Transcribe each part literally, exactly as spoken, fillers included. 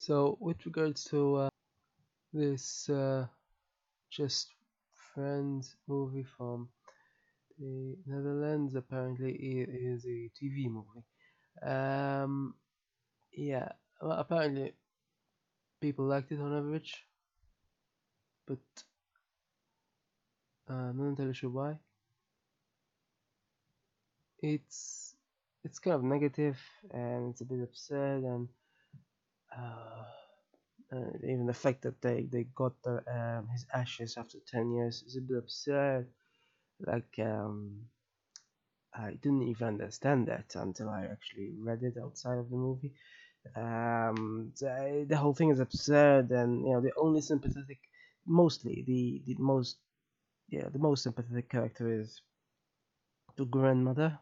So, with regards to uh, this uh, Just Friends movie from the Netherlands, apparently it is a T V movie. Um, yeah, well, apparently people liked it on average, but uh, I'm not entirely sure why. It's it's kind of negative and it's a bit absurd and uh, uh, even the fact that they they got their, um, his ashes after ten years is a bit absurd. Like um, I didn't even understand that until I actually read it outside of the movie. Um, the, the whole thing is absurd, and you know the only sympathetic, mostly the the most yeah the most sympathetic character is the grandmother,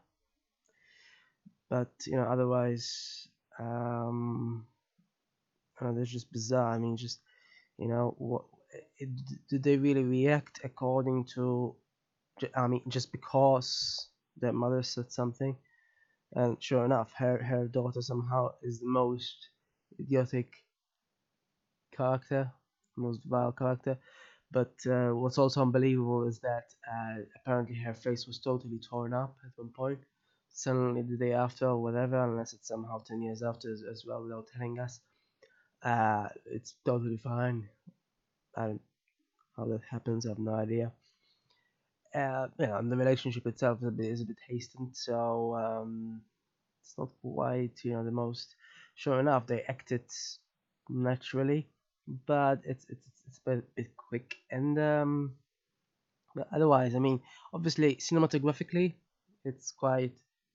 but you know otherwise um, you know, they're just bizarre. I mean, just you know what. It, did they really react according to? I mean, just because their mother said something? And sure enough, her her daughter somehow is the most idiotic character, most vile character. But uh, what's also unbelievable is that uh, apparently her face was totally torn up at one point. Suddenly, the day after, or whatever, unless it's somehow ten years after as, as well, without telling us, uh, it's totally fine. And how that happens, I have no idea. Uh, you know, and the relationship itself is a bit, is a bit hastened, so um, it's not quite you know the most. Sure enough, they acted naturally, but it's it's it's a bit, bit quick. And um, but otherwise, I mean, obviously cinematographically, it's quite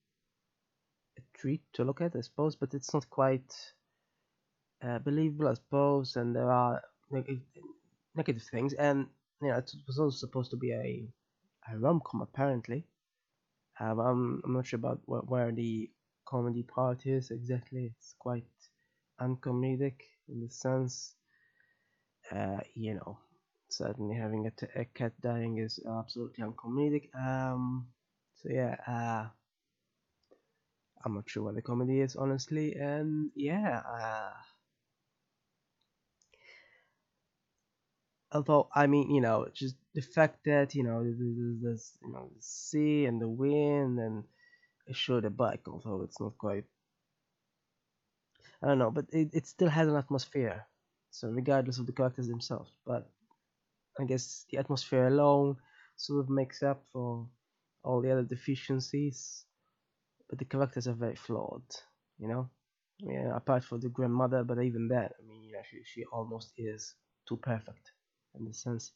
a treat to look at, I suppose, but it's not quite uh, believable, I suppose. And there are neg- negative things, and you know, it was also supposed to be a a rom com apparently. Um, I'm I'm not sure about wh- where the comedy part is exactly. It's quite uncomedic in the sense, uh, you know, certainly having a, t- a cat dying is absolutely uncomedic. Um, so yeah, uh, I'm not sure what the comedy is honestly, and yeah, uh, although I mean, you know, just the fact that you know there's this, you know, the sea and the wind and sure the bike, although it's not quite I don't know, but it, it still has an atmosphere. So regardless of the characters themselves, but I guess the atmosphere alone sort of makes up for all the other deficiencies. But the characters are very flawed, you know. I mean, apart from the grandmother, but even that, I mean, yeah, she she almost is too perfect in the sense.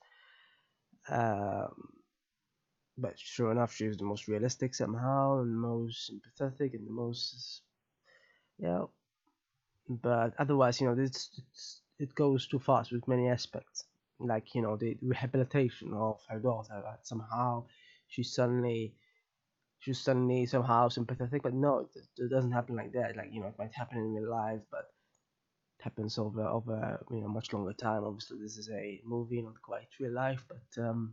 Um, but sure enough, she's the most realistic somehow, and the most sympathetic, and the most yeah. But otherwise, you know, this it's, it goes too fast with many aspects. Like you know, the rehabilitation of her daughter. That somehow she suddenly she's suddenly somehow sympathetic, but no, it, it doesn't happen like that. Like you know, it might happen in real life, but it happens over over you know much longer time. Obviously, this is a movie, not quite real life, but um,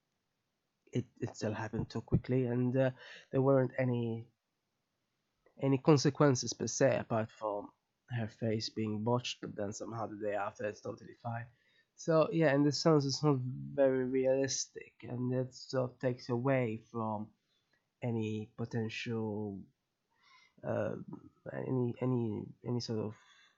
it it still happened too quickly, and uh, there weren't any any consequences per se apart from her face being botched, but then somehow the day after it's totally fine. So yeah, in this sense, it's not very realistic, and it sort of takes away from any potential, uh, any any any sort of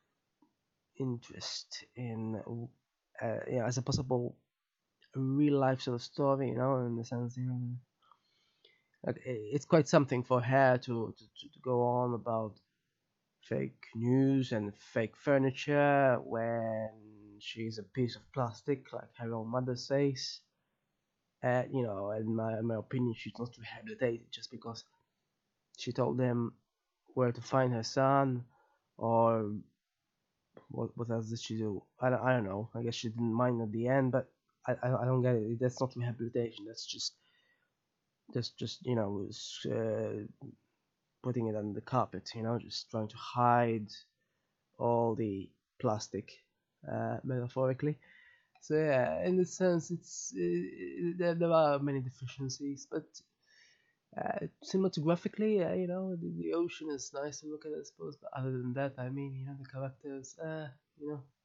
interest in, uh, yeah, as a possible real life sort of story, you know, in the sense, you know, like i- it's quite something for her to to, to to go on about fake news and fake furniture when she's a piece of plastic, like her own mother says. And you know, in my in my opinion, she's not rehabilitated just because she told them where to find her son, or what what else did she do? I don't, I don't know. I guess she didn't mind at the end, but I I, I don't get it. That's not rehabilitation. That's just that's just you know s- uh, putting it under the carpet. You know, just trying to hide all the plastic, uh, metaphorically. So yeah, in the sense, it's uh, there, there are many deficiencies, but uh, cinematographically, uh, you know, the, the ocean is nice to look at, I suppose. But other than that, I mean, you know, the characters, uh, you know.